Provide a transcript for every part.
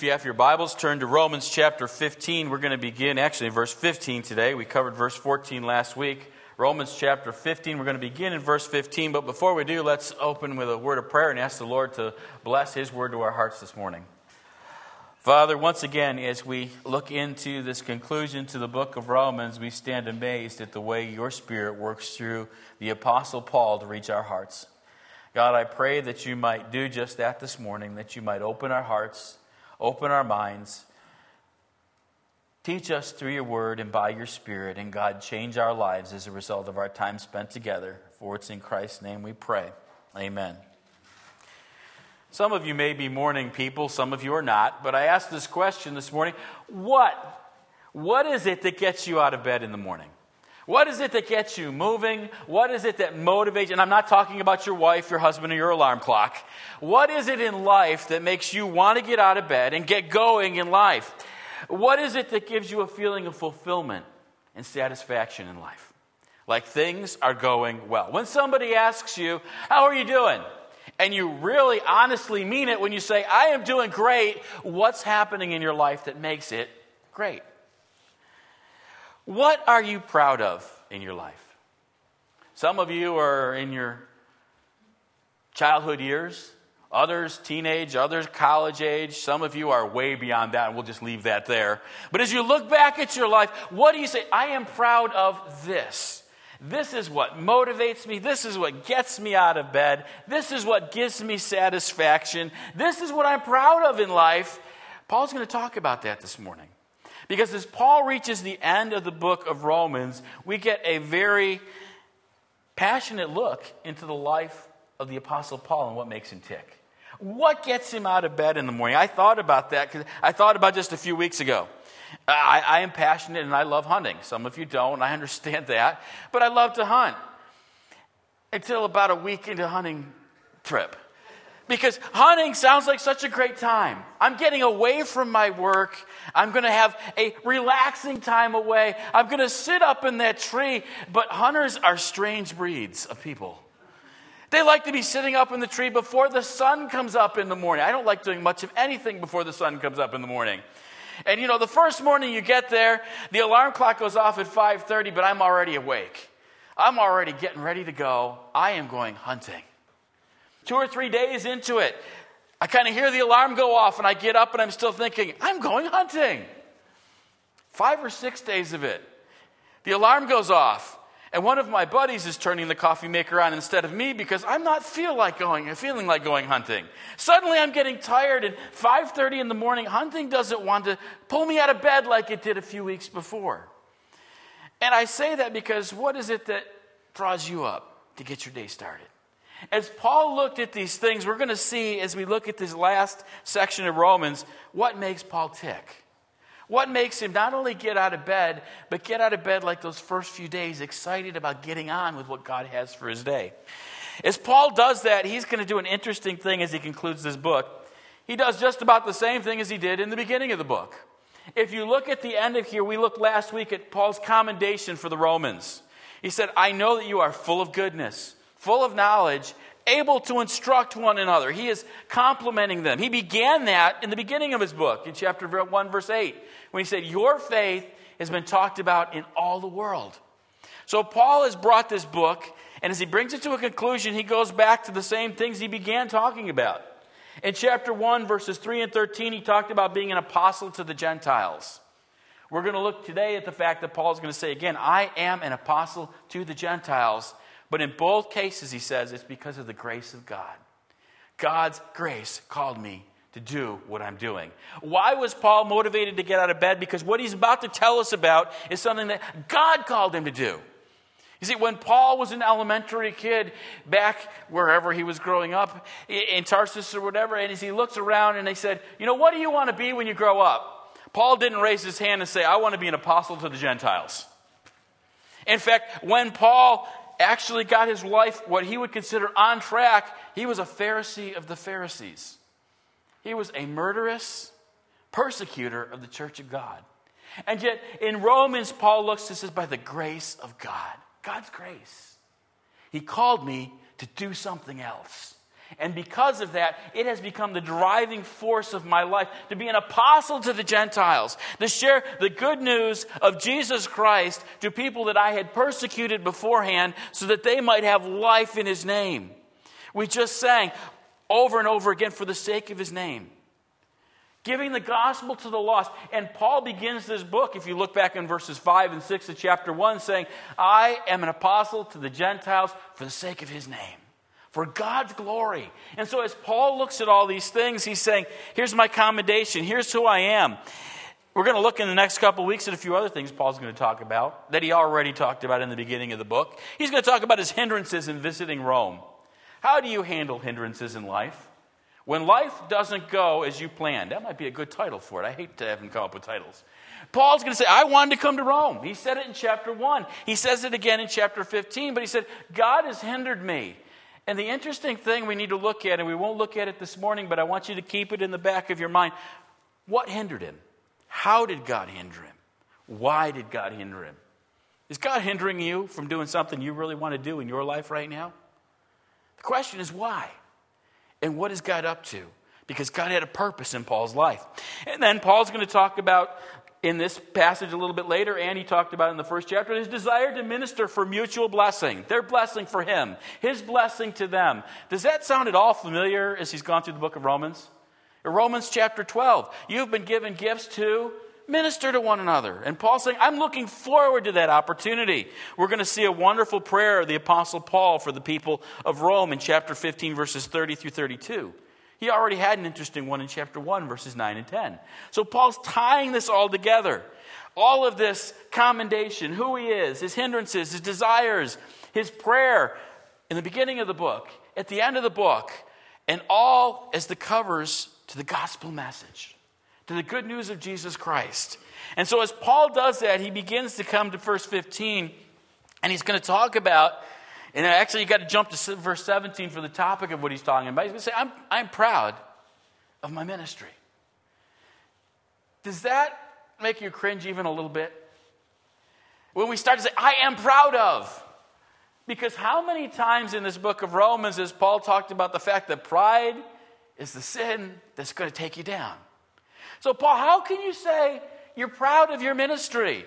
If you have your Bibles, turn to Romans chapter 15. We're going to begin, actually, in verse 15 today. We covered verse 14 last week. Romans chapter 15, we're going to begin in verse 15. But before we do, let's open with a word of prayer and ask the Lord to bless His word to our hearts this morning. Father, once again, as we look into this conclusion to the book of Romans, we stand amazed at the way your Spirit works through the Apostle Paul to reach our hearts. God, I pray that you might do just that this morning, that you might open our hearts, open our minds, teach us through your word and by your Spirit, and God, change our lives as a result of our time spent together. For it's in Christ's name we pray. Amen. Some of you may be morning people, some of you are not, but I asked this question this morning: What is it that gets you out of bed in the morning? What is it that gets you moving? What is it that motivates? And I'm not talking about your wife, your husband, or your alarm clock. What is it in life that makes you want to get out of bed and get going in life? What is it that gives you a feeling of fulfillment and satisfaction in life? Like things are going well. When somebody asks you, how are you doing? And you really honestly mean it when you say, I am doing great. What's happening in your life that makes it great? What are you proud of in your life? Some of you are in your childhood years, others teenage, others college age. Some of you are way beyond that, and we'll just leave that there. But as you look back at your life, what do you say? I am proud of this. This is what motivates me. This is what gets me out of bed. This is what gives me satisfaction. This is what I'm proud of in life. Paul's going to talk about that this morning. Because as Paul reaches the end of the book of Romans, we get a very passionate look into the life of the Apostle Paul and what makes him tick. What gets him out of bed in the morning? I thought about that because I thought about just a few weeks ago. I am passionate and I love hunting. Some of you don't, and I understand that. But I love to hunt. Until about a week into a hunting trip. Because hunting sounds like such a great time. I'm getting away from my work. I'm going to have a relaxing time away. I'm going to sit up in that tree. But hunters are strange breeds of people. They like to be sitting up in the tree before the sun comes up in the morning. I don't like doing much of anything before the sun comes up in the morning. And you know, the first morning you get there, the alarm clock goes off at 5:30, but I'm already awake. I'm already getting ready to go. I am going hunting. 2 or 3 days into it, I kind of hear the alarm go off and I get up and I'm still thinking, I'm going hunting. 5 or 6 days of it, the alarm goes off and one of my buddies is turning the coffee maker on instead of me because I'm not feeling like going hunting. Suddenly I'm getting tired and 5:30 in the morning, hunting doesn't want to pull me out of bed like it did a few weeks before. And I say that because what is it that draws you up to get your day started? As Paul looked at these things, we're going to see as we look at this last section of Romans, what makes Paul tick. What makes him not only get out of bed, but get out of bed like those first few days, excited about getting on with what God has for his day. As Paul does that, he's going to do an interesting thing as he concludes this book. He does just about the same thing as he did in the beginning of the book. If you look at the end of here, we looked last week at Paul's commendation for the Romans. He said, I know that you are full of goodness, full of knowledge, able to instruct one another. He is complimenting them. He began that in the beginning of his book, in chapter 1, verse 8, when he said, your faith has been talked about in all the world. So Paul has brought this book, and as he brings it to a conclusion, he goes back to the same things he began talking about. In chapter 1, verses 3 and 13, he talked about being an apostle to the Gentiles. We're going to look today at the fact that Paul is going to say again, I am an apostle to the Gentiles. But in both cases, he says, it's because of the grace of God. God's grace called me to do what I'm doing. Why was Paul motivated to get out of bed? Because what he's about to tell us about is something that God called him to do. You see, when Paul was an elementary kid back wherever he was growing up, in Tarsus or whatever, and as he looks around and they said, you know, what do you want to be when you grow up? Paul didn't raise his hand and say, I want to be an apostle to the Gentiles. In fact, when Paul actually got his life, what he would consider on track, he was a Pharisee of the Pharisees. He was a murderous persecutor of the church of God. And yet, in Romans, Paul looks and says, by the grace of God, God's grace, he called me to do something else. And because of that, it has become the driving force of my life to be an apostle to the Gentiles, to share the good news of Jesus Christ to people that I had persecuted beforehand so that they might have life in his name. We just sang over and over again, for the sake of his name. Giving the gospel to the lost. And Paul begins this book, if you look back in verses 5 and 6 of chapter 1, saying, I am an apostle to the Gentiles for the sake of his name, for God's glory. And so as Paul looks at all these things, he's saying, here's my commendation, here's who I am. We're going to look in the next couple of weeks at a few other things Paul's going to talk about that he already talked about in the beginning of the book. He's going to talk about his hindrances in visiting Rome. How do you handle hindrances in life? When life doesn't go as you planned. That might be a good title for it. I hate to have him come up with titles. Paul's going to say, I wanted to come to Rome. He said it in chapter 1. He says it again in chapter 15. But he said, God has hindered me. And the interesting thing we need to look at, and we won't look at it this morning, but I want you to keep it in the back of your mind. What hindered him? How did God hinder him? Why did God hinder him? Is God hindering you from doing something you really want to do in your life right now? The question is why? And what is God up to? Because God had a purpose in Paul's life. And then Paul's going to talk about, in this passage a little bit later, and he talked about in the first chapter, his desire to minister for mutual blessing. Their blessing for him. His blessing to them. Does that sound at all familiar as he's gone through the book of Romans? In Romans chapter 12, you've been given gifts to minister to one another. And Paul's saying, I'm looking forward to that opportunity. We're going to see a wonderful prayer of the Apostle Paul for the people of Rome in chapter 15, verses 30 through 32. He already had an interesting one in chapter 1, verses 9 and 10. So Paul's tying this all together. All of this commendation, who he is, his hindrances, his desires, his prayer in the beginning of the book, at the end of the book, and all as the covers to the gospel message, to the good news of Jesus Christ. And so as Paul does that, he begins to come to verse 15, and he's going to talk about, and actually you got to jump to verse 17 for the topic of what he's talking about. He's going to say, I'm proud of my ministry. Does that make you cringe even a little bit? When we start to say, I am proud of. Because how many times in this book of Romans has Paul talked about the fact that pride is the sin that's going to take you down? So, Paul, how can you say you're proud of your ministry?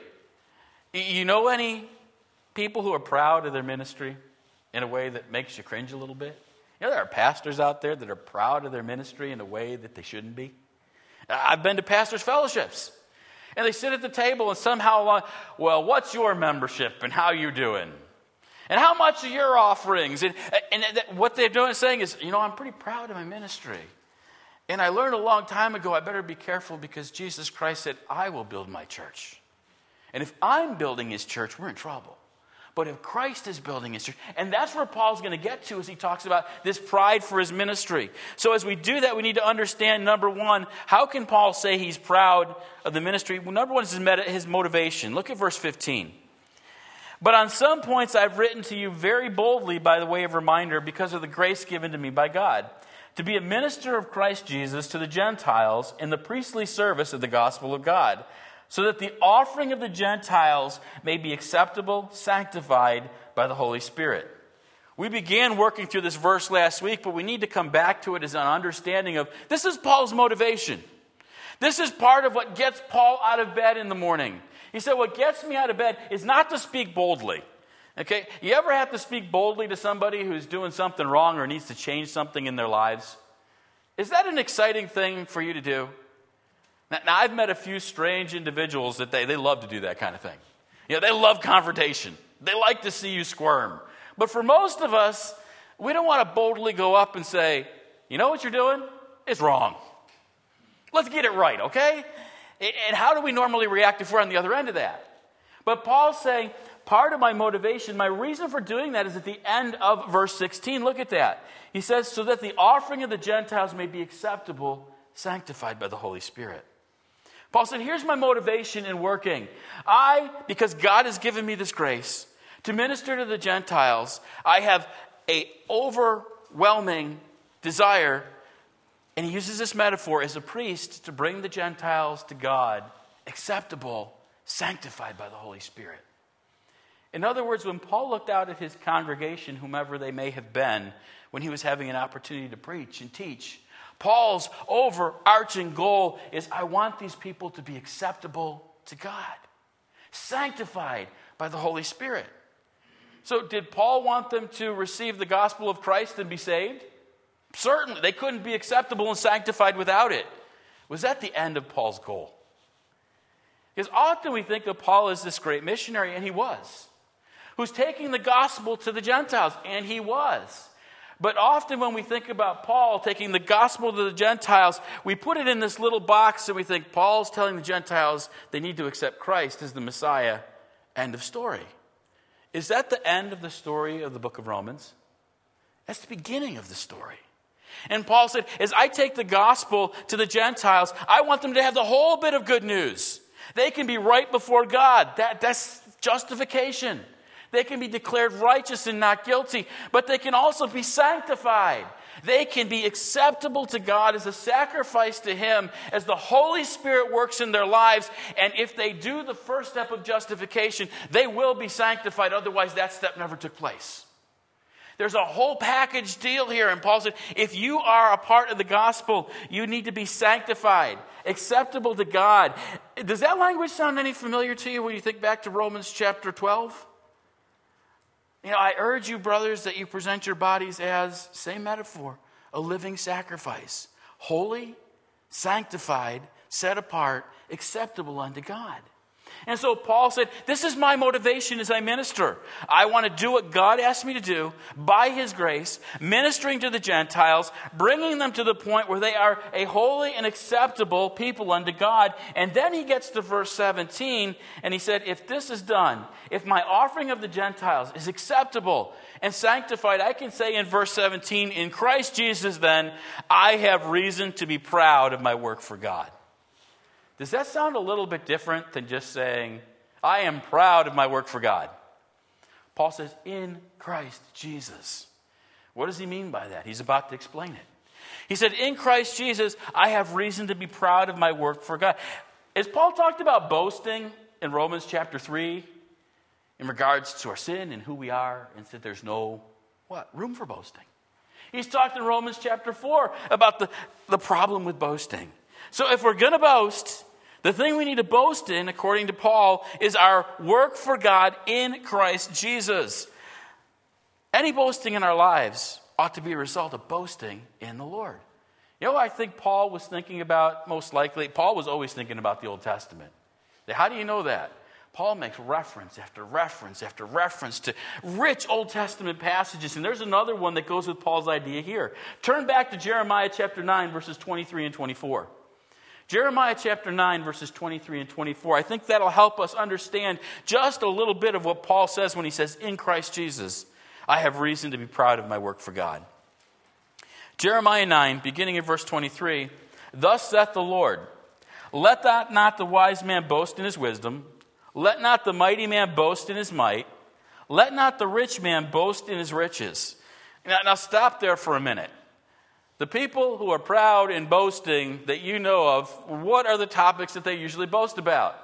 You know any people who are proud of their ministry in a way that makes you cringe a little bit? You know, there are pastors out there that are proud of their ministry in a way that they shouldn't be. I've been to pastors' fellowships, and they sit at the table and somehow, well, what's your membership and how you doing? And how much are your offerings? And what they're doing is saying is, I'm pretty proud of my ministry. And I learned a long time ago, I better be careful because Jesus Christ said, I will build my church. And if I'm building his church, we're in trouble. But if Christ is building his church, and that's where Paul's going to get to as he talks about this pride for his ministry. So as we do that, we need to understand, number one, how can Paul say he's proud of the ministry? Well, number one is his motivation. Look at verse 15. But on some points I've written to you very boldly by the way of reminder because of the grace given to me by God, to be a minister of Christ Jesus to the Gentiles in the priestly service of the gospel of God, so that the offering of the Gentiles may be acceptable, sanctified by the Holy Spirit. We began working through this verse last week, but we need to come back to it as an understanding of this is Paul's motivation. This is part of what gets Paul out of bed in the morning. He said, what gets me out of bed is not to speak boldly. Okay, you ever have to speak boldly to somebody who's doing something wrong or needs to change something in their lives? Is that an exciting thing for you to do? Now I've met a few strange individuals that they love to do that kind of thing. They love confrontation. They like to see you squirm. But for most of us, we don't want to boldly go up and say, you know what you're doing? It's wrong. Let's get it right, okay? And how do we normally react if we're on the other end of that? But Paul's saying, part of my motivation, my reason for doing that is at the end of verse 16. Look at that. He says, so that the offering of the Gentiles may be acceptable, sanctified by the Holy Spirit. Paul said, here's my motivation in working. Because God has given me this grace to minister to the Gentiles, I have an overwhelming desire, and he uses this metaphor as a priest to bring the Gentiles to God, acceptable, sanctified by the Holy Spirit. In other words, when Paul looked out at his congregation, whomever they may have been, when he was having an opportunity to preach and teach, Paul's overarching goal is, I want these people to be acceptable to God, sanctified by the Holy Spirit. So did Paul want them to receive the gospel of Christ and be saved? Certainly. They couldn't be acceptable and sanctified without it. Was that the end of Paul's goal? Because often we think of Paul as this great missionary, and he was, who's taking the gospel to the Gentiles, and he was. But often when we think about Paul taking the gospel to the Gentiles, we put it in this little box and we think Paul's telling the Gentiles they need to accept Christ as the Messiah. End of story. Is that the end of the story of the book of Romans? That's the beginning of the story. And Paul said, as I take the gospel to the Gentiles, I want them to have the whole bit of good news. They can be right before God. That's justification. They can be declared righteous and not guilty, but they can also be sanctified. They can be acceptable to God as a sacrifice to Him as the Holy Spirit works in their lives. And if they do the first step of justification, they will be sanctified. Otherwise, that step never took place. There's a whole package deal here. And Paul said, if you are a part of the gospel, you need to be sanctified, acceptable to God. Does that language sound any familiar to you when you think back to Romans chapter 12? I urge you, brothers, that you present your bodies as, same metaphor, a living sacrifice, holy, sanctified, set apart, acceptable unto God. And so Paul said, this is my motivation as I minister. I want to do what God asked me to do by His grace, ministering to the Gentiles, bringing them to the point where they are a holy and acceptable people unto God. And then he gets to verse 17, and he said, if this is done, if my offering of the Gentiles is acceptable and sanctified, I can say in verse 17, in Christ Jesus then, I have reason to be proud of my work for God. Does that sound a little bit different than just saying, I am proud of my work for God? Paul says, in Christ Jesus. What does he mean by that? He's about to explain it. He said, in Christ Jesus, I have reason to be proud of my work for God. As Paul talked about boasting in Romans chapter 3, in regards to our sin and who we are, and said there's no, room for boasting. He's talked in Romans chapter 4 about the problem with boasting. So if we're going to boast, the thing we need to boast in, according to Paul, is our work for God in Christ Jesus. Any boasting in our lives ought to be a result of boasting in the Lord. I think Paul was thinking about, most likely, Paul was always thinking about the Old Testament. How do you know that? Paul makes reference after reference after reference to rich Old Testament passages. And there's another one that goes with Paul's idea here. Turn back to Jeremiah chapter 9, verses 23 and 24. Jeremiah chapter 9, verses 23 and 24. I think that'll help us understand just a little bit of what Paul says when he says, in Christ Jesus, I have reason to be proud of my work for God. Jeremiah 9, beginning in verse 23, thus saith the Lord, let not the wise man boast in his wisdom, let not the mighty man boast in his might, let not the rich man boast in his riches. Now stop there for a minute. The people who are proud and boasting that you know of, what are the topics that they usually boast about?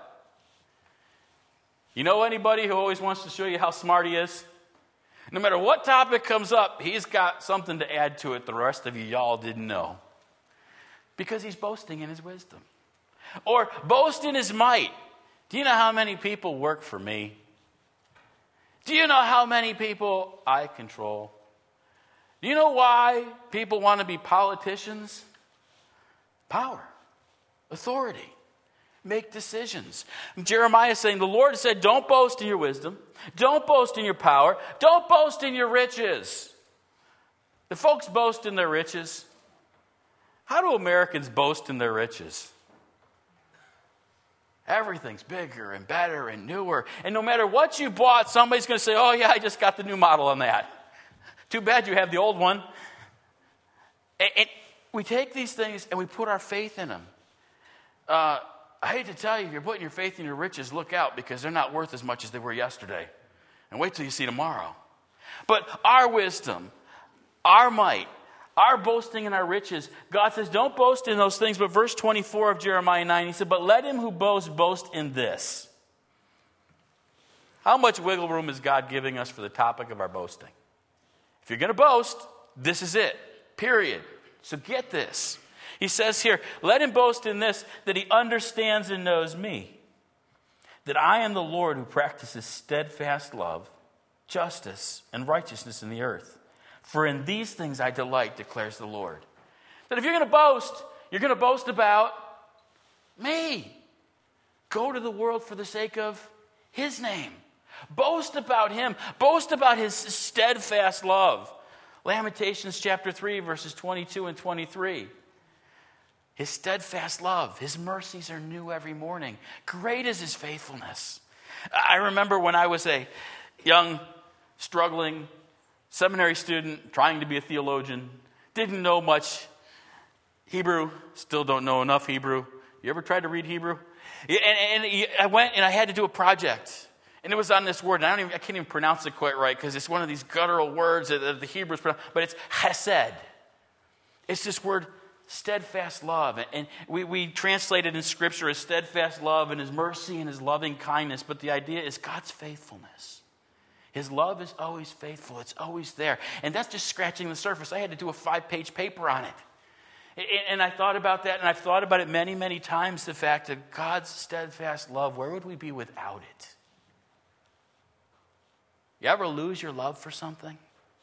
You know anybody who always wants to show you how smart he is? No matter what topic comes up, he's got something to add to it the rest of y'all didn't know. Because he's boasting in his wisdom. Or boast in his might. Do you know how many people work for me? Do you know how many people I control? Do you know why people want to be politicians? Power, authority, make decisions. Jeremiah is saying, the Lord said, don't boast in your wisdom. Don't boast in your power. Don't boast in your riches. The folks boast in their riches. How do Americans boast in their riches? Everything's bigger and better and newer. And no matter what you bought, somebody's going to say, oh yeah, I just got the new model on that. Too bad you have the old one. And we take these things and we put our faith in them. I hate to tell you, if you're putting your faith in your riches, look out, because they're not worth as much as they were yesterday. And wait till you see tomorrow. But our wisdom, our might, our boasting in our riches, God says, don't boast in those things. But verse 24 of Jeremiah 9, he said, but let him who boasts boast in this, How much wiggle room is God giving us for the topic of our boasting? If you're going to boast, this is it. Period. So get this. He says here, let him boast in this, that he understands and knows me, that I am the Lord who practices steadfast love, justice, and righteousness in the earth. For in these things I delight, declares the Lord. That if you're going to boast, you're going to boast about me. Go to the world for the sake of his name. Boast about him. Boast about his steadfast love. Lamentations chapter 3, verses 22 and 23. His steadfast love, his mercies are new every morning. Great is his faithfulness. I remember when I was a young, struggling seminary student, trying to be a theologian, didn't know much Hebrew, still don't know enough Hebrew. You ever tried to read Hebrew? And I went and I had to do a project. And it was on this word, and I can't even pronounce it quite right because it's one of these guttural words that the Hebrews pronounce, but it's chesed. It's this word, steadfast love. And we translate it in Scripture as steadfast love and his mercy and his loving kindness, but the idea is God's faithfulness. His love is always faithful. It's always there. And that's just scratching the surface. I had to do a 5-page paper on it. And I thought about that, and I've thought about it many, many times, the fact that God's steadfast love, where would we be without it? You ever lose your love for something?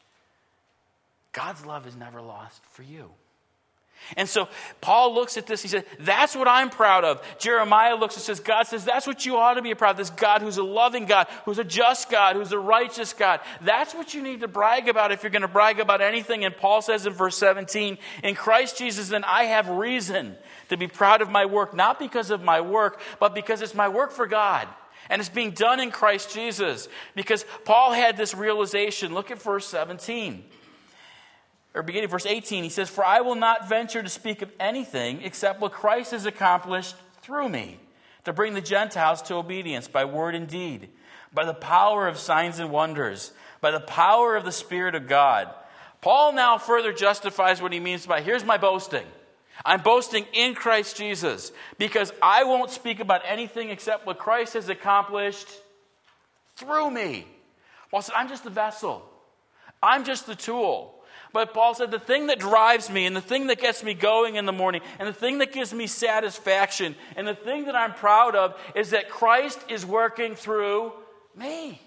God's love is never lost for you. And so Paul looks at this, he says, that's what I'm proud of. Jeremiah looks and says, God says, that's what you ought to be proud of. This God who's a loving God, who's a just God, who's a righteous God. That's what you need to brag about if you're going to brag about anything. And Paul says in verse 17, in Christ Jesus, then I have reason to be proud of my work, not because of my work, but because it's my work for God. And it's being done in Christ Jesus. Because Paul had this realization. Look at verse 17. Or beginning of verse 18. He says, for I will not venture to speak of anything except what Christ has accomplished through me, to bring the Gentiles to obedience by word and deed, by the power of signs and wonders, by the power of the Spirit of God. Paul now further justifies what he means by, here's my boasting. I'm boasting in Christ Jesus because I won't speak about anything except what Christ has accomplished through me. Paul said, I'm just the vessel. I'm just the tool. But Paul said, the thing that drives me and the thing that gets me going in the morning and the thing that gives me satisfaction and the thing that I'm proud of is that Christ is working through me.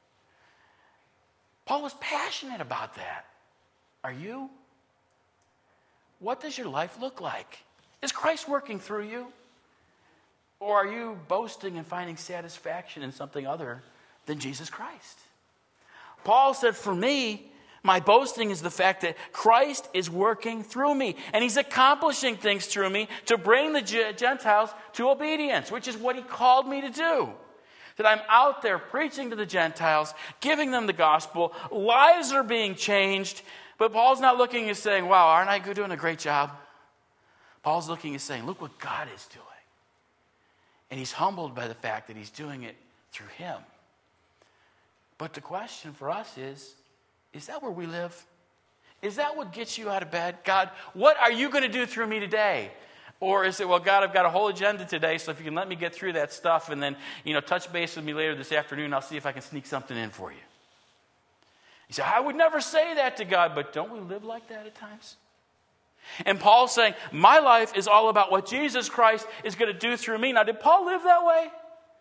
Paul was passionate about that. Are you? What does your life look like? Is Christ working through you? Or are you boasting and finding satisfaction in something other than Jesus Christ? Paul said, for me, my boasting is the fact that Christ is working through me. And he's accomplishing things through me to bring the Gentiles to obedience, which is what he called me to do. That I'm out there preaching to the Gentiles, giving them the gospel. Lives are being changed. But Paul's not looking and saying, wow, aren't I doing a great job? Paul's looking and saying, look what God is doing. And he's humbled by the fact that he's doing it through him. But the question for us is that where we live? Is that what gets you out of bed? God, what are you going to do through me today? Or is it, well, God, I've got a whole agenda today, so if you can let me get through that stuff and then, touch base with me later this afternoon, I'll see if I can sneak something in for you. You say, I would never say that to God, but don't we live like that at times? And Paul's saying, my life is all about what Jesus Christ is going to do through me. Now, did Paul live that way?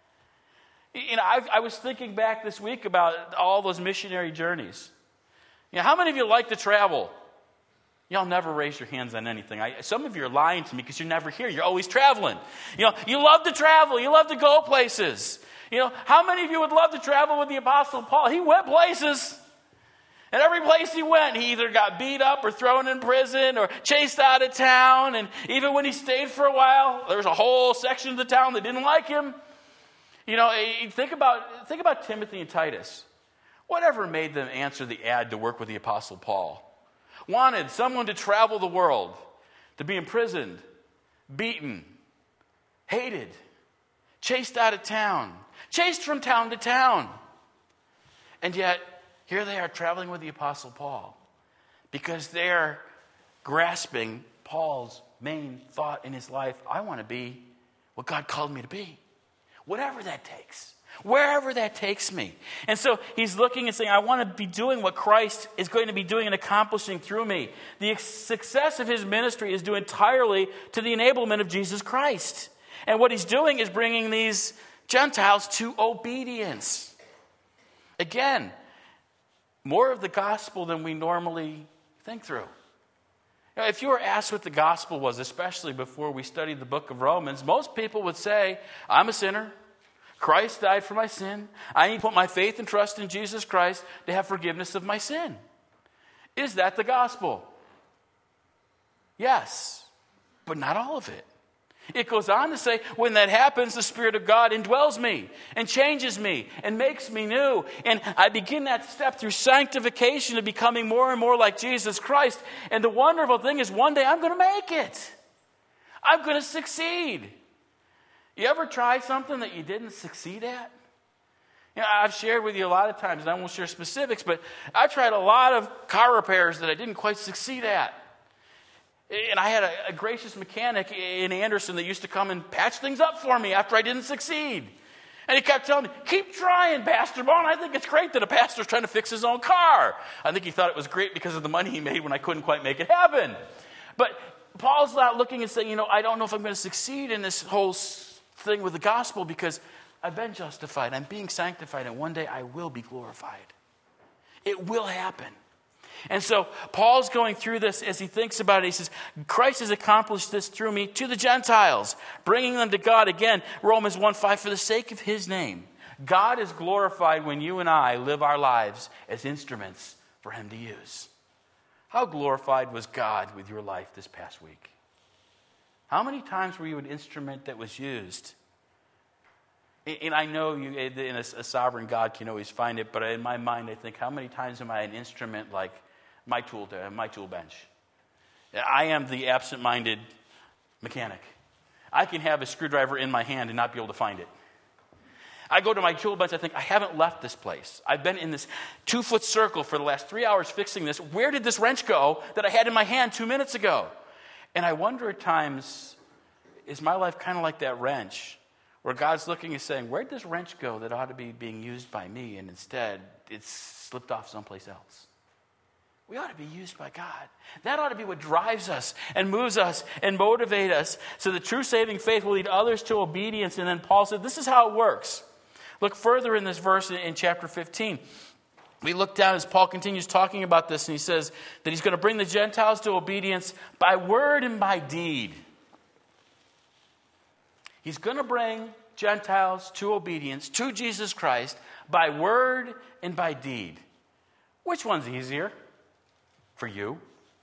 I was thinking back this week about all those missionary journeys. How many of you like to travel? Y'all never raise your hands on anything. Some of you are lying to me because you're never here. You're always traveling. You love to travel. You love to go places. How many of you would love to travel with the Apostle Paul? He went places. And every place he went, he either got beat up or thrown in prison or chased out of town. And even when he stayed for a while, there was a whole section of the town that didn't like him. Think about Timothy and Titus. Whatever made them answer the ad to work with the Apostle Paul? Wanted someone to travel the world, to be imprisoned, beaten, hated, chased out of town, chased from town to town. And yet, here they are traveling with the Apostle Paul because they're grasping Paul's main thought in his life. I want to be what God called me to be, whatever that takes. Wherever that takes me. And so he's looking and saying, I want to be doing what Christ is going to be doing and accomplishing through me. The success of his ministry is due entirely to the enablement of Jesus Christ. And what he's doing is bringing these Gentiles to obedience. Again, more of the gospel than we normally think through. Now, if you were asked what the gospel was, especially before we studied the book of Romans, most people would say, I'm a sinner. Christ died for my sin. I need to put my faith and trust in Jesus Christ to have forgiveness of my sin. Is that the gospel? Yes, but not all of it. It goes on to say, when that happens, the Spirit of God indwells me and changes me and makes me new. And I begin that step through sanctification of becoming more and more like Jesus Christ. And the wonderful thing is one day I'm going to make it. I'm going to succeed. You ever try something that you didn't succeed at? You know, I've shared with you a lot of times, and I won't share specifics, but I tried a lot of car repairs that I didn't quite succeed at. And I had a gracious mechanic in Anderson that used to come and patch things up for me after I didn't succeed. And he kept telling me, keep trying, Pastor Bone. I think it's great that a pastor's trying to fix his own car. I think he thought it was great because of the money he made when I couldn't quite make it happen. But Paul's not looking and saying, I don't know if I'm going to succeed in this whole thing with the gospel because I've been justified. I'm being sanctified, and one day I will be glorified. It will happen. And so Paul's going through this as he thinks about it. He says, Christ has accomplished this through me to the Gentiles, bringing them to God. Again, Romans 1:5, for the sake of his name. God is glorified when you and I live our lives as instruments for him to use. How glorified was God with your life this past week? How many times were you an instrument that was used? And I know you, in a sovereign God can always find it, but in my mind I think, how many times am I an instrument like my tool bench? I am the absent-minded mechanic. I can have a screwdriver in my hand and not be able to find it. I go to my tool bench, I think, I haven't left this place. I've been in this 2-foot circle for the last 3 hours fixing this. Where did this wrench go that I had in my hand 2 minutes ago? And I wonder at times, is my life kind of like that wrench? Where God's looking and saying, where'd this wrench go that ought to be being used by me? And instead, it's slipped off someplace else. We ought to be used by God. That ought to be what drives us and moves us and motivates us. So the true saving faith will lead others to obedience. And then Paul said, this is how it works. Look further in this verse in chapter 15. We look down as Paul continues talking about this, and he says that he's going to bring the Gentiles to obedience by word and by deed. He's going to bring Gentiles to obedience to Jesus Christ by word and by deed. Which one's easier for you?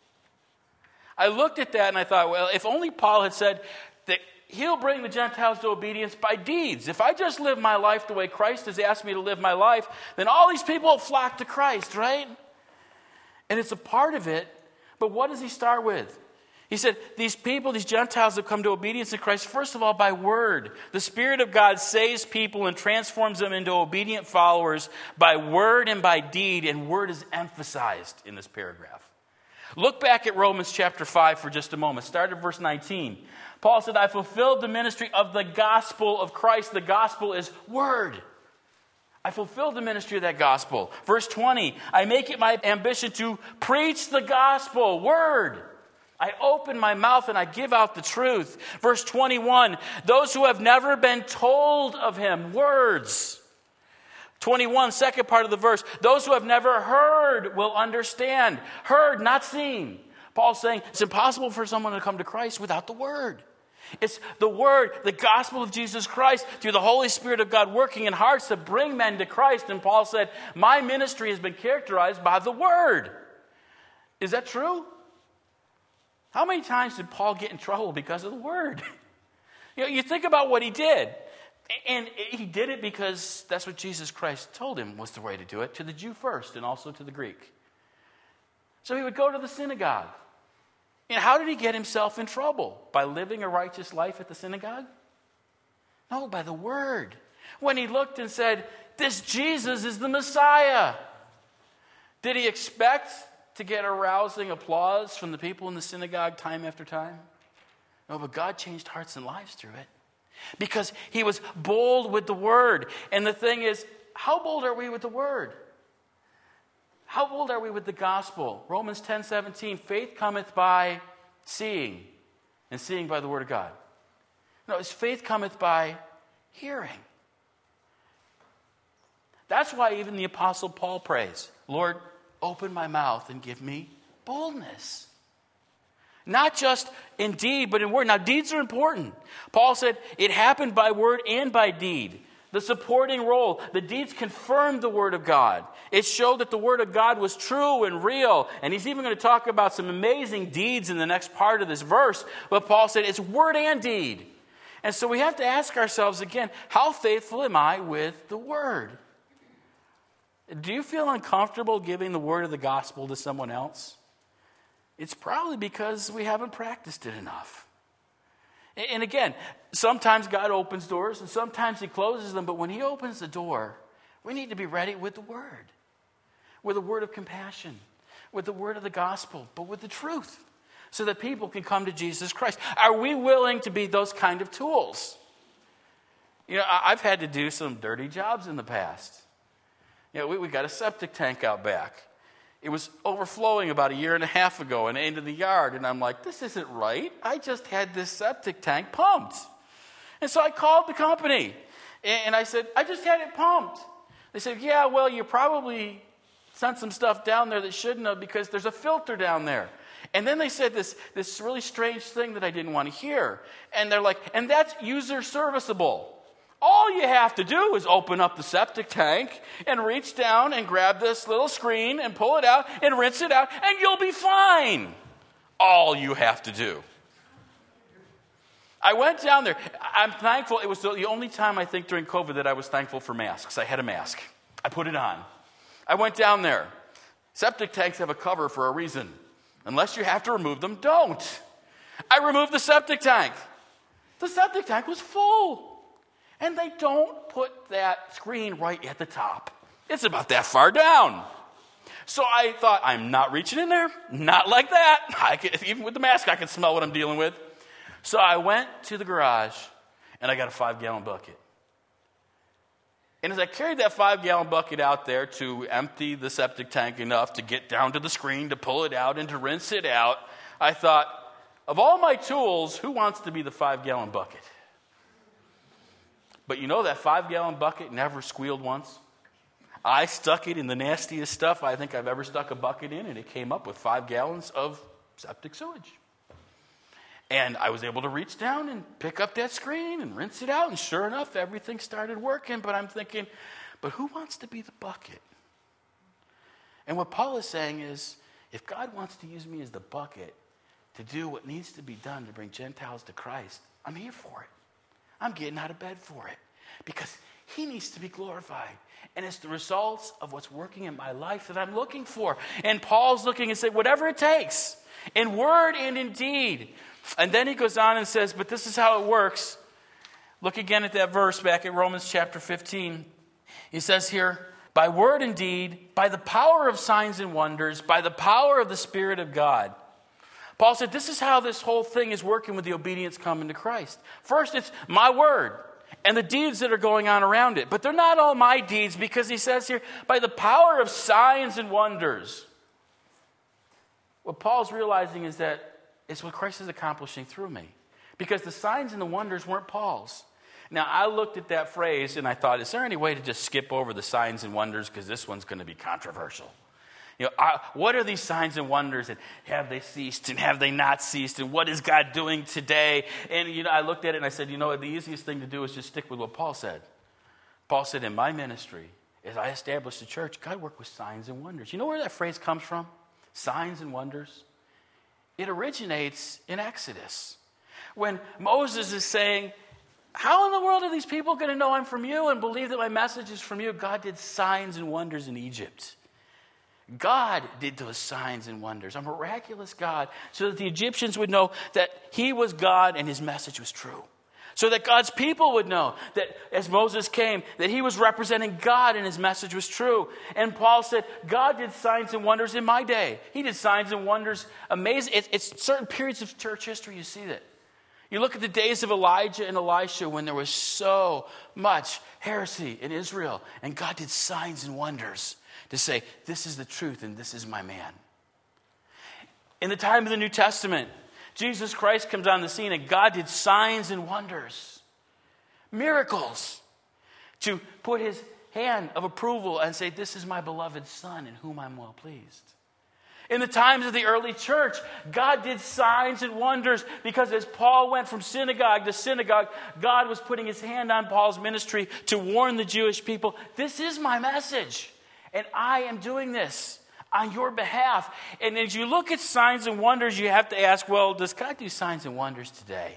I looked at that and I thought, well, if only Paul had said that he'll bring the Gentiles to obedience by deeds. If I just live my life the way Christ has asked me to live my life, then all these people will flock to Christ, right? And it's a part of it, but what does he start with? He said, these people, these Gentiles have come to obedience in Christ, first of all, by word. The Spirit of God saves people and transforms them into obedient followers by word and by deed, and word is emphasized in this paragraph. Look back at Romans chapter 5 for just a moment. Start at verse 19. Paul said, I fulfilled the ministry of the gospel of Christ. The gospel is word. I fulfilled the ministry of that gospel. Verse 20, I make it my ambition to preach the gospel, word. I open my mouth and I give out the truth. Verse 21, those who have never been told of him, words. 21, second part of the verse, those who have never heard will understand. Heard, not seen. Paul's saying it's impossible for someone to come to Christ without the word. It's the word, the gospel of Jesus Christ, through the Holy Spirit of God working in hearts to bring men to Christ. And Paul said, my ministry has been characterized by the word. Is that true? How many times did Paul get in trouble because of the word? You think about what he did. And he did it because that's what Jesus Christ told him was the way to do it, to the Jew first and also to the Greek. So he would go to the synagogue. And how did he get himself in trouble? By living a righteous life at the synagogue? No, by the word. When he looked and said, this Jesus is the Messiah. Did he expect to get arousing applause from the people in the synagogue time after time? No, but God changed hearts and lives through it. because he was bold with the word. And the thing is, how bold are we with the word? How bold are we with the gospel? Romans 10:17, faith cometh by seeing, and seeing by the word of God. No, his faith cometh by hearing. That's why even the Apostle Paul prays, Lord, open my mouth and give me boldness. Not just in deed, but in word. Now, deeds are important. Paul said it happened by word and by deed. The supporting role, the deeds confirmed the word of God. It showed that the word of God was true and real. And he's even going to talk about some amazing deeds in the next part of this verse. But Paul said it's word and deed. And so we have to ask ourselves again, how faithful am I with the word? Do you feel uncomfortable giving the word of the gospel to someone else? It's probably because we haven't practiced it enough. And again, sometimes God opens doors and sometimes he closes them. But when he opens the door, we need to be ready with the word of compassion, with the word of the gospel, but with the truth, so that people can come to Jesus Christ. Are we willing to be those kind of tools? You know, I've had to do some dirty jobs in the past. You know, we got a septic tank out back. It was overflowing about 1.5 years ago and into the yard. And I'm like, this isn't right. I just had this septic tank pumped. And so I called the company. And I said, I just had it pumped. They said, yeah, well, you probably sent some stuff down there that shouldn't have because there's a filter down there. And then they said this really strange thing that I didn't want to hear. And they're like, and that's user serviceable. All you have to do is open up the septic tank and reach down and grab this little screen and pull it out and rinse it out, and you'll be fine. All you have to do. I went down there. I'm thankful. It was the only time I think during COVID that I was thankful for masks. I had a mask. I put it on. I went down there. Septic tanks have a cover for a reason. Unless you have to remove them, don't. I removed the septic tank. The septic tank was full. And they don't put that screen right at the top. It's about that far down. So I thought, I'm not reaching in there. Not like that. Even with the mask, I can smell what I'm dealing with. So I went to the garage, and I got a 5-gallon bucket. And as I carried that 5-gallon bucket out there to empty the septic tank enough to get down to the screen, to pull it out, and to rinse it out, I thought, of all my tools, who wants to be the 5-gallon bucket? But you know that 5-gallon bucket never squealed once? I stuck it in the nastiest stuff I think I've ever stuck a bucket in, and it came up with 5 gallons of septic sewage. And I was able to reach down and pick up that screen and rinse it out, and sure enough, everything started working. But I'm thinking, but who wants to be the bucket? And what Paul is saying is, if God wants to use me as the bucket to do what needs to be done to bring Gentiles to Christ, I'm here for it. I'm getting out of bed for it because he needs to be glorified. And it's the results of what's working in my life that I'm looking for. And Paul's looking and saying, whatever it takes, in word and in deed. And then he goes on and says, but this is how it works. Look again at that verse back at Romans chapter 15. He says here, by word and deed, by the power of signs and wonders, by the power of the Spirit of God. Paul said, this is how this whole thing is working with the obedience coming to Christ. First, it's my word and the deeds that are going on around it. But they're not all my deeds, because he says here, by the power of signs and wonders. What Paul's realizing is that it's what Christ is accomplishing through me. Because the signs and the wonders weren't Paul's. Now, I looked at that phrase and I thought, is there any way to just skip over the signs and wonders, because this one's going to be controversial? You know, what are these signs and wonders, and have they ceased, and have they not ceased, and what is God doing today? And I looked at it and I said, the easiest thing to do is just stick with what Paul said. Paul said, in my ministry, as I established the church, God worked with signs and wonders. You know where that phrase comes from? Signs and wonders. It originates in Exodus, when Moses is saying, how in the world are these people going to know I'm from you and believe that my message is from you? God did signs and wonders in Egypt. God did those signs and wonders, a miraculous God, so that the Egyptians would know that he was God and his message was true. So that God's people would know that as Moses came, that he was representing God and his message was true. And Paul said, God did signs and wonders in my day. He did signs and wonders, amazing. It's certain periods of church history you see that. You look at the days of Elijah and Elisha when there was so much heresy in Israel, and God did signs and wonders to say, this is the truth and this is my man. In the time of the New Testament, Jesus Christ comes on the scene and God did signs and wonders, miracles, to put his hand of approval and say, this is my beloved Son in whom I'm well pleased. In the times of the early church, God did signs and wonders because as Paul went from synagogue to synagogue, God was putting his hand on Paul's ministry to warn the Jewish people, this is my message, and I am doing this on your behalf. And as you look at signs and wonders, you have to ask, well, does God do signs and wonders today?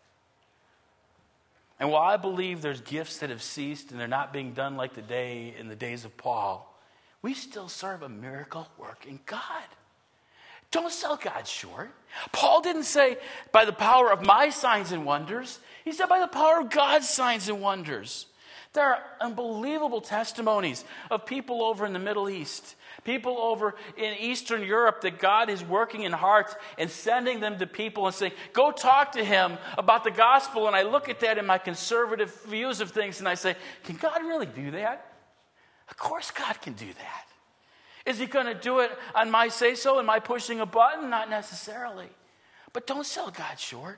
And while I believe there's gifts that have ceased and they're not being done like in the days of Paul, we still serve a miracle-working God. Don't sell God short. Paul didn't say, by the power of my signs and wonders. He said, by the power of God's signs and wonders. There are unbelievable testimonies of people over in the Middle East, people over in Eastern Europe that God is working in hearts and sending them to people and saying, go talk to him about the gospel. And I look at that in my conservative views of things and I say, can God really do that? Of course God can do that. Is he going to do it on my say-so and my pushing a button? Not necessarily. But don't sell God short.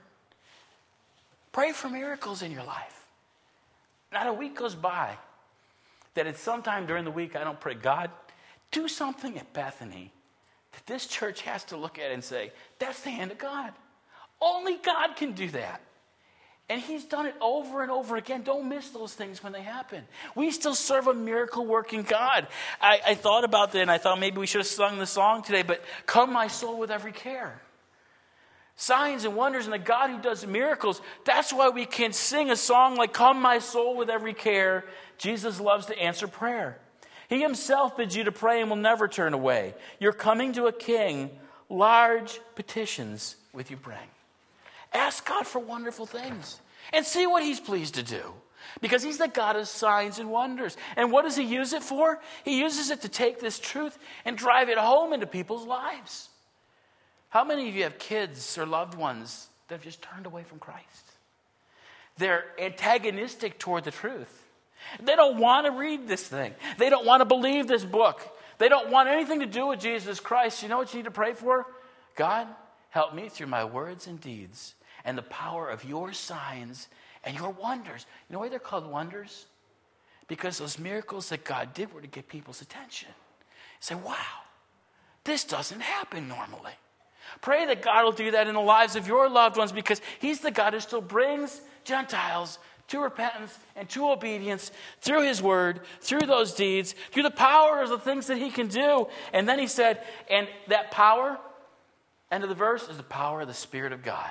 Pray for miracles in your life. Not a week goes by that at some time during the week I don't pray, God, do something at Bethany that this church has to look at and say, that's the hand of God. Only God can do that. And he's done it over and over again. Don't miss those things when they happen. We still serve a miracle-working God. I thought about that, and I thought maybe we should have sung the song today, but come my soul with every care. Signs and wonders and the God who does miracles. That's why we can sing a song like, come my soul with every care. Jesus loves to answer prayer. He himself bids you to pray and will never turn away. You're coming to a king. Large petitions with you bring. Ask God for wonderful things and see what he's pleased to do. Because he's the God of signs and wonders. And what does he use it for? He uses it to take this truth and drive it home into people's lives. How many of you have kids or loved ones that have just turned away from Christ? They're antagonistic toward the truth. They don't want to read this thing. They don't want to believe this book. They don't want anything to do with Jesus Christ. You know what you need to pray for? God, help me through my words and deeds and the power of your signs and your wonders. You know why they're called wonders? Because those miracles that God did were to get people's attention. Say, wow, this doesn't happen normally. Pray that God will do that in the lives of your loved ones because he's the God who still brings Gentiles to repentance and to obedience through his word, through those deeds, through the power of the things that he can do. And then he said, and that power, end of the verse, is the power of the Spirit of God.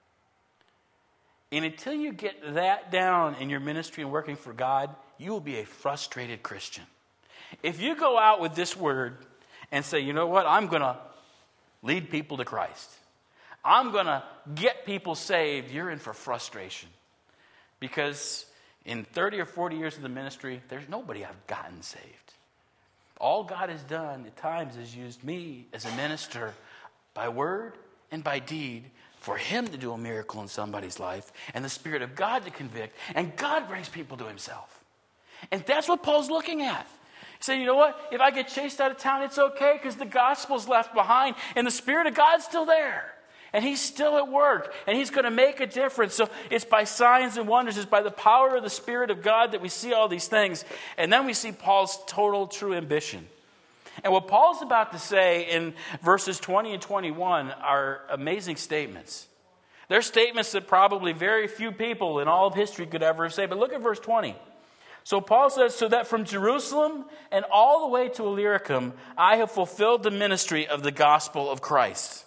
And until you get that down in your ministry and working for God, you will be a frustrated Christian. If you go out with this word and say, you know what, I'm going to lead people to Christ. I'm going to get people saved. You're in for frustration. Because in 30 or 40 years of the ministry, there's nobody I've gotten saved. All God has done at times is used me as a minister by word and by deed for him to do a miracle in somebody's life and the Spirit of God to convict. And God brings people to himself. And that's what Paul's looking at. He said, you know what? If I get chased out of town, it's okay because the gospel's left behind and the Spirit of God's still there. And he's still at work and he's going to make a difference. So it's by signs and wonders. It's by the power of the Spirit of God that we see all these things. And then we see Paul's total true ambition. And what Paul's about to say in verses 20 and 21 are amazing statements. They're statements that probably very few people in all of history could ever say. But look at verse 20. So Paul says, so that from Jerusalem and all the way to Illyricum, I have fulfilled the ministry of the gospel of Christ.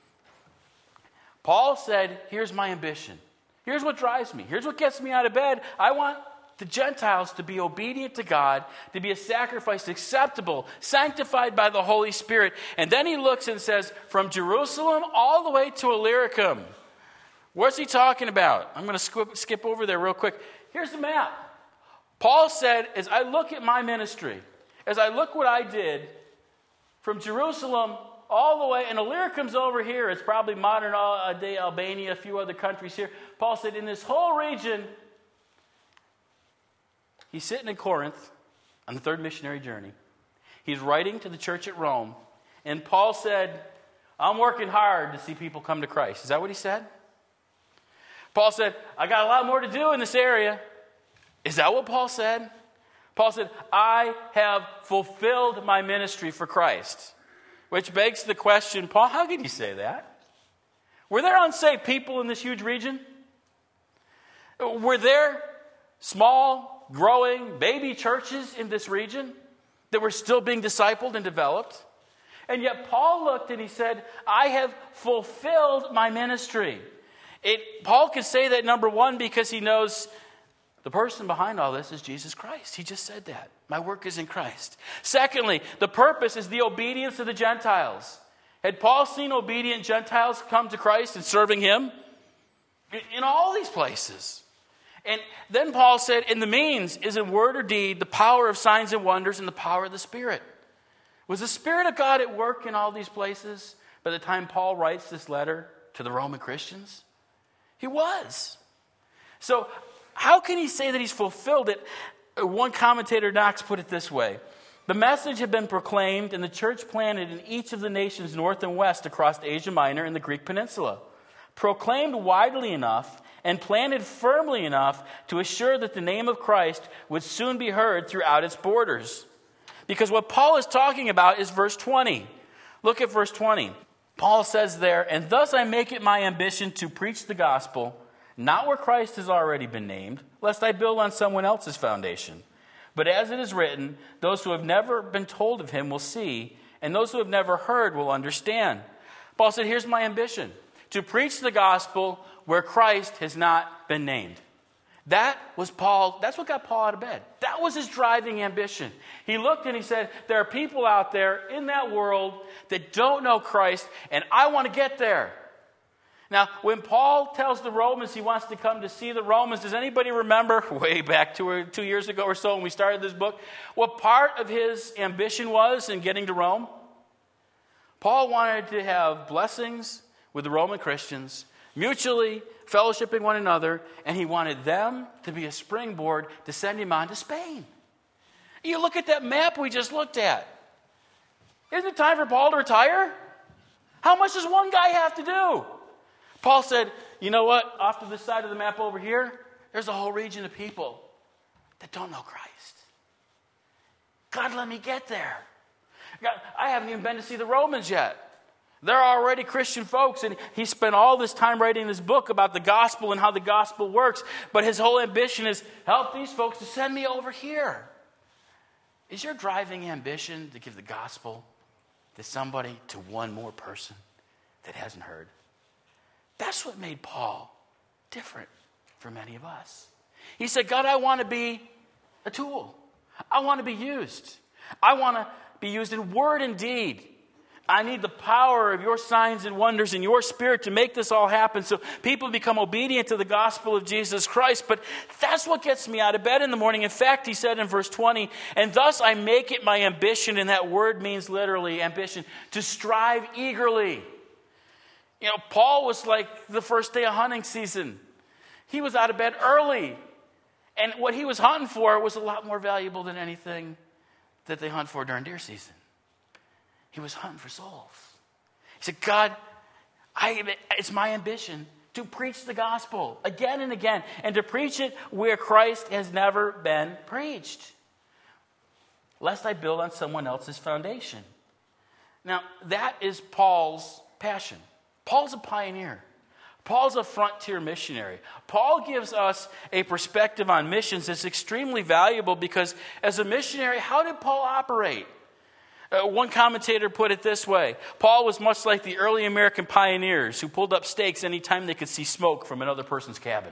Paul said, here's my ambition. Here's what drives me. Here's what gets me out of bed. I want the Gentiles to be obedient to God, to be a sacrifice acceptable, sanctified by the Holy Spirit. And then he looks and says, from Jerusalem all the way to Illyricum. What's he talking about? I'm going to skip over there real quick. Here's the map. Paul said, as I look at my ministry, as I look what I did, from Jerusalem all the way, and Illyricum's over here. It's probably modern day Albania, a few other countries here. Paul said, in this whole region, he's sitting in Corinth on the third missionary journey. He's writing to the church at Rome. And Paul said, I'm working hard to see people come to Christ. Is that what he said? Paul said, I got a lot more to do in this area. Is that what Paul said? Paul said, I have fulfilled my ministry for Christ. Which begs the question, Paul, how could you say that? Were there unsaved people in this huge region? Were there small, growing, baby churches in this region that were still being discipled and developed? And yet Paul looked and he said, I have fulfilled my ministry. Paul can say that, number one, because he knows the person behind all this is Jesus Christ. He just said that. My work is in Christ. Secondly, the purpose is the obedience of the Gentiles. Had Paul seen obedient Gentiles come to Christ and serving him? In all these places. And then Paul said, in the means is in word or deed, the power of signs and wonders and the power of the Spirit. Was the Spirit of God at work in all these places by the time Paul writes this letter to the Roman Christians? He was. So how can he say that he's fulfilled it? One commentator, Knox, put it this way. The message had been proclaimed and the church planted in each of the nations north and west across Asia Minor and the Greek Peninsula. Proclaimed widely enough and planted firmly enough to assure that the name of Christ would soon be heard throughout its borders. Because what Paul is talking about is verse 20. Look at verse 20. Paul says there, and thus I make it my ambition to preach the gospel, not where Christ has already been named, lest I build on someone else's foundation. But as it is written, those who have never been told of him will see, and those who have never heard will understand. Paul said, here's my ambition, to preach the gospel where Christ has not been named. That was Paul. That's what got Paul out of bed. That was his driving ambition. He looked and he said, there are people out there in that world that don't know Christ, and I want to get there. Now, when Paul tells the Romans he wants to come to see the Romans, does anybody remember way back 2 years ago or so when we started this book, what part of his ambition was in getting to Rome? Paul wanted to have blessings with the Roman Christians, mutually fellowshipping one another, and he wanted them to be a springboard to send him on to Spain. You look at that map we just looked at. Isn't it time for Paul to retire? How much does one guy have to do? Paul said, you know what? Off to the side of the map over here, there's a whole region of people that don't know Christ. God, let me get there. God, I haven't even been to see the Romans yet. They're already Christian folks, and he spent all this time writing this book about the gospel and how the gospel works, but his whole ambition is help these folks to send me over here. Is your driving ambition to give the gospel to somebody, to one more person that hasn't heard? That's what made Paul different from many of us. He said, God, I want to be a tool. I want to be used. I want to be used in word and deed. I need the power of your signs and wonders and your Spirit to make this all happen so people become obedient to the gospel of Jesus Christ. But that's what gets me out of bed in the morning. In fact, he said in verse 20, and thus I make it my ambition, and that word means literally ambition, to strive eagerly. You know, Paul was like the first day of hunting season. He was out of bed early. And what he was hunting for was a lot more valuable than anything that they hunt for during deer season. He was hunting for souls. He said, God, it's my ambition to preach the gospel again and again, and to preach it where Christ has never been preached, lest I build on someone else's foundation. Now, that is Paul's passion. Paul's a pioneer. Paul's a frontier missionary. Paul gives us a perspective on missions that's extremely valuable because as a missionary, how did Paul operate? One commentator put it this way. Paul was much like the early American pioneers who pulled up stakes anytime they could see smoke from another person's cabin.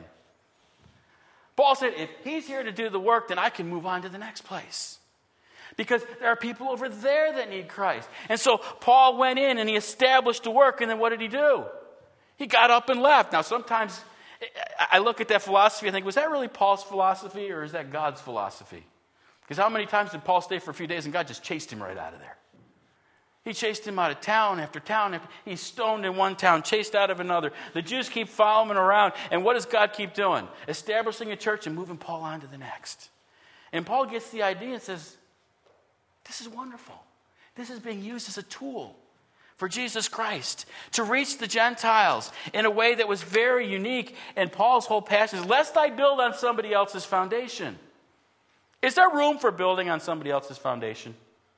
Paul said, if he's here to do the work, then I can move on to the next place. Because there are people over there that need Christ. And so Paul went in and he established the work, and then what did he do? He got up and left. Now sometimes I look at that philosophy and think, was that really Paul's philosophy or is that God's philosophy? Because how many times did Paul stay for a few days and God just chased him right out of there? He chased him out of town after town. He's stoned in one town, chased out of another. The Jews keep following him around. And what does God keep doing? Establishing a church and moving Paul on to the next. And Paul gets the idea and says, this is wonderful. This is being used as a tool for Jesus Christ to reach the Gentiles in a way that was very unique. And Paul's whole passage, lest I build on somebody else's foundation. Is there room for building on somebody else's foundation?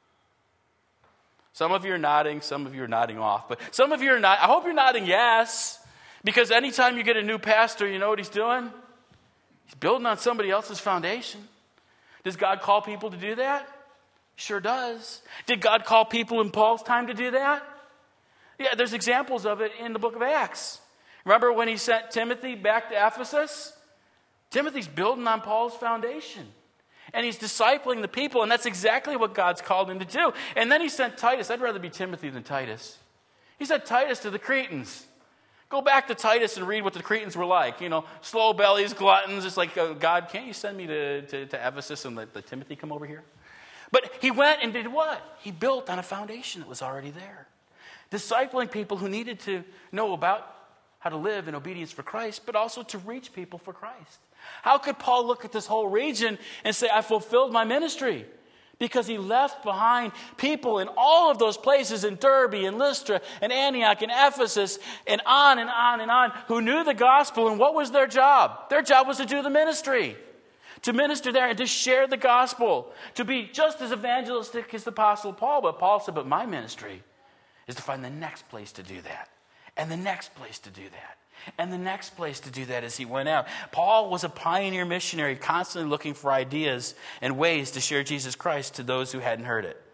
Some of you are nodding, some of you are nodding off. But some of you are not. I hope you're nodding yes. Because anytime you get a new pastor, you know what he's doing? He's building on somebody else's foundation. Does God call people to do that? He sure does. Did God call people in Paul's time to do that? Yeah, there's examples of it in the book of Acts. Remember when he sent Timothy back to Ephesus? Timothy's building on Paul's foundation. And he's discipling the people, and that's exactly what God's called him to do. And then he sent Titus. I'd rather be Timothy than Titus. He sent Titus to the Cretans. Go back to Titus and read what the Cretans were like. You know, slow bellies, gluttons. It's like, God, can't you send me to Ephesus and let Timothy come over here? But he went and did what? He built on a foundation that was already there. Discipling people who needed to know about how to live in obedience for Christ, but also to reach people for Christ. How could Paul look at this whole region and say, I fulfilled my ministry? Because he left behind people in all of those places, in Derbe and Lystra and Antioch and Ephesus and on and on and on, who knew the gospel. And what was their job? Their job was to do the ministry. To minister there and to share the gospel. To be just as evangelistic as the Apostle Paul. But Paul said, but my ministry is to find the next place to do that. And the next place to do that. And the next place to do that as he went out. Paul was a pioneer missionary, constantly looking for ideas and ways to share Jesus Christ to those who hadn't heard it.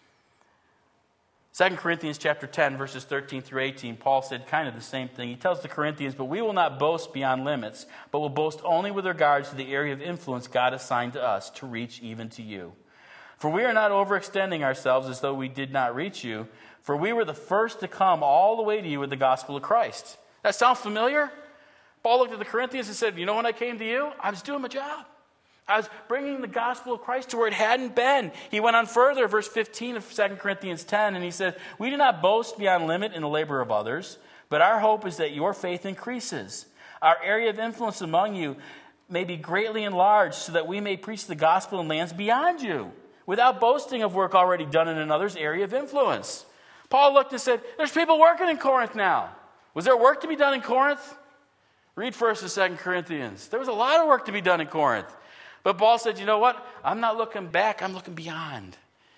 2 Corinthians chapter 10, verses 13 through 18, Paul said kind of the same thing. He tells the Corinthians, but we will not boast beyond limits, but will boast only with regards to the area of influence God assigned to us to reach even to you. For we are not overextending ourselves as though we did not reach you, for we were the first to come all the way to you with the gospel of Christ. That sound familiar? Paul looked at the Corinthians and said, you know when I came to you? I was doing my job. I was bringing the gospel of Christ to where it hadn't been. He went on further, verse 15 of 2 Corinthians 10, and he said, we do not boast beyond limit in the labor of others, but our hope is that your faith increases. Our area of influence among you may be greatly enlarged so that we may preach the gospel in lands beyond you, without boasting of work already done in another's area of influence. Paul looked and said, there's people working in Corinth now. Was there work to be done in Corinth? Read 1st and 2 Corinthians. There was a lot of work to be done in Corinth. But Paul said, you know what? I'm not looking back. I'm looking beyond.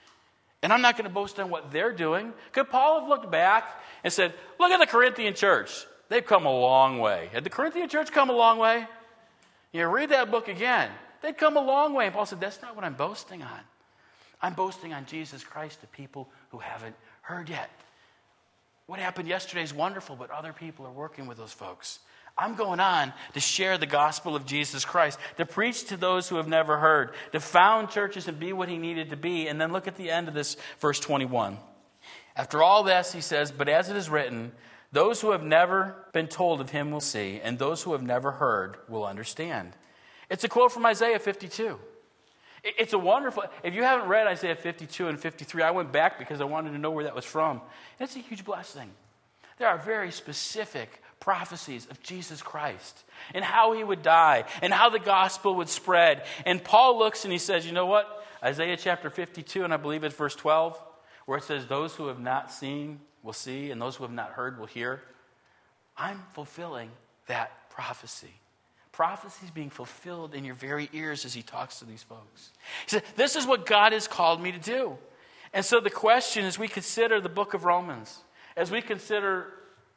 And I'm not going to boast on what they're doing. Could Paul have looked back and said, look at the Corinthian church. They've come a long way. Had the Corinthian church come a long way? You read that book again. They'd come a long way. And Paul said, that's not what I'm boasting on. I'm boasting on Jesus Christ to people who haven't heard yet. What happened yesterday is wonderful, but other people are working with those folks. I'm going on to share the gospel of Jesus Christ, to preach to those who have never heard, to found churches and be what he needed to be. And then look at the end of this, verse 21. After all this, he says, but as it is written, those who have never been told of him will see, and those who have never heard will understand. It's a quote from Isaiah 52. It's a wonderful, if you haven't read Isaiah 52 and 53, I went back because I wanted to know where that was from. It's a huge blessing. There are very specific prophecies of Jesus Christ and how he would die and how the gospel would spread. And Paul looks and he says, you know what? Isaiah chapter 52, and I believe it's verse 12, where it says, those who have not seen will see, and those who have not heard will hear. I'm fulfilling that prophecy. Prophecy is being fulfilled in your very ears as he talks to these folks. He said, this is what God has called me to do. And so the question as we consider the book of Romans, as we consider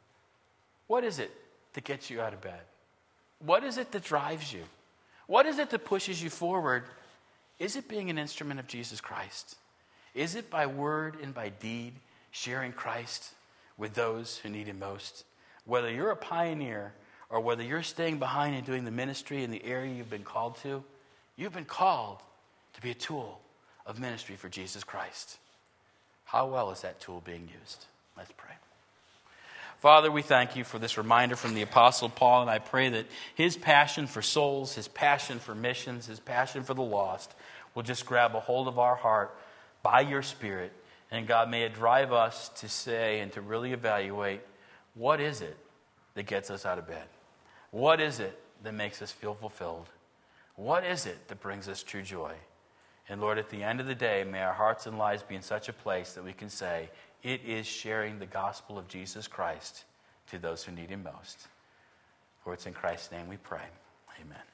what is it that gets you out of bed? What is it that drives you? What is it that pushes you forward? Is it being an instrument of Jesus Christ? Is it by word and by deed sharing Christ with those who need him most? Whether you're a pioneer or whether you're staying behind and doing the ministry in the area you've been called to, you've been called to be a tool of ministry for Jesus Christ. How well is that tool being used? Let's pray. Father, we thank you for this reminder from the Apostle Paul, and I pray that his passion for souls, his passion for missions, his passion for the lost will just grab a hold of our heart by your Spirit And God, may it drive us to say and to really evaluate, what is it that gets us out of bed? What is it that makes us feel fulfilled? What is it that brings us true joy? And Lord, at the end of the day, may our hearts and lives be in such a place that we can say, it is sharing the gospel of Jesus Christ to those who need him most. For it's in Christ's name we pray. Amen.